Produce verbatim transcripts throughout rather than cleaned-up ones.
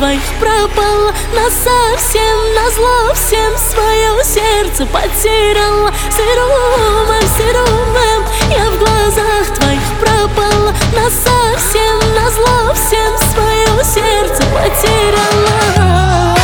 твоих пропала насовсем, назло всем свое сердце потеряла. Сырумем, сырумем, я в глазах твоих пропала насовсем, назло всем свое сердце потеряла.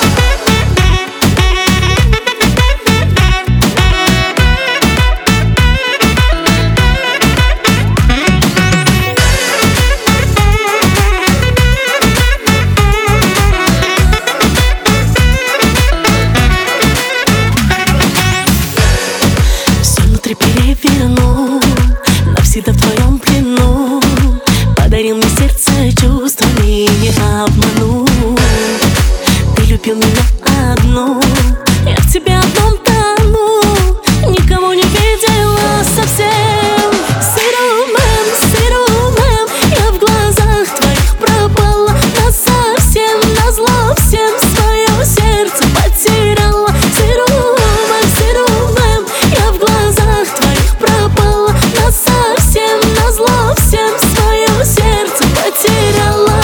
Переверну, навсегда в твоем плену. Подарил мне сердце чувствами, не обманул. Ты любил меня одну, я в тебе одном тону. Никого не видела совсем. Сырумем, сырумем, я в глазах твоих пропала насовсем, назло всем свое сердце потеряла. Сырумем, сырумем, я в глазах твоих пропала насовсем, назло всем свое сердце потеряла.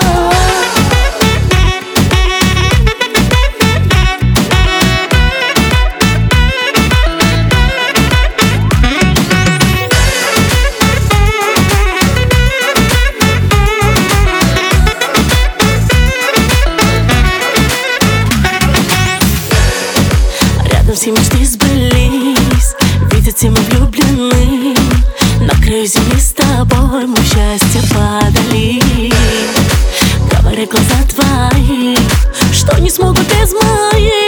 Рядом все мечты сбылись, видят все мы влюблены. На краю земли с тобой мы счастье подали. Говорят глаза твои, что не смогут без моих.